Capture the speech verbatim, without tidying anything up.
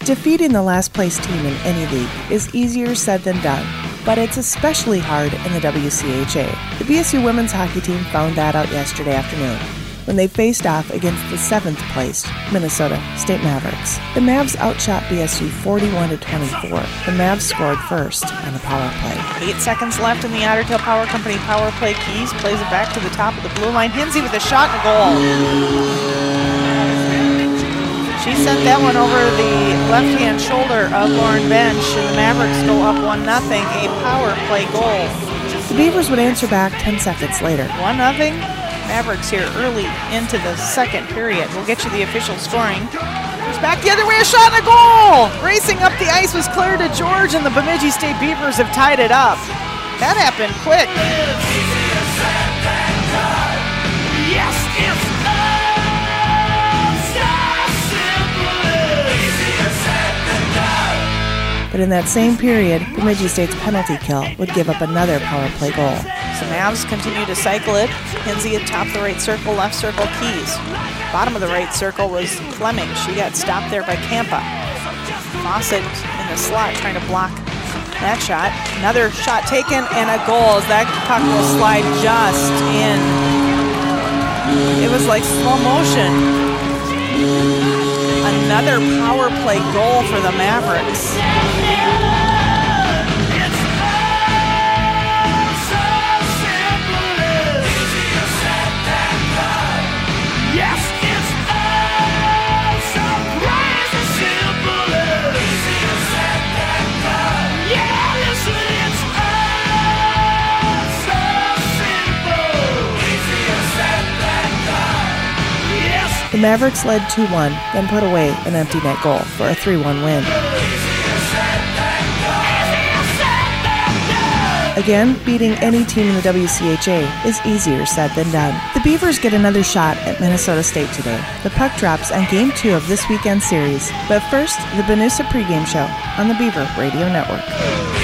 Defeating the last place team in any league is easier said than done, but it's especially hard in the W C H A. The B S U women's hockey team found that out yesterday afternoon when they faced off against the seventh placed Minnesota State Mavericks. The Mavs outshot B S U forty-one to twenty-four. The Mavs scored first on the power play. Eight seconds left in the Otter Tail Power Company power play. Keys plays it back to the top of the blue line. Hinsey with a shot and a goal. She sent that one over the left-hand shoulder of Lauren Bench, and the Mavericks go up one nothing, a power play goal. The Beavers would answer back ten seconds later. one nothing. Mavericks here early into the second period. We'll get you the official scoring. It's back the other way, a shot and a goal! Racing up the ice was clear to George, and the Bemidji State Beavers have tied it up. That happened quick. Yes, it's But in that same period, Bemidji State's penalty kill would give up another power play goal. So Mavs continue to cycle it. Hinsey atop the right circle, left circle, Keys. Bottom of the right circle was Fleming. She got stopped there by Campa. Fawcett in the slot trying to block that shot. Another shot taken and a goal as that puck will slide just in. It was like slow motion. Another power play goal for the Mavericks. The Mavericks led two one, then put away an empty net goal for a three one win. Again, beating any team in the W C H A is easier said than done. The Beavers get another shot at Minnesota State today. The puck drops on Game two of this weekend's series. But first, the Benusa pregame show on the Beaver Radio Network.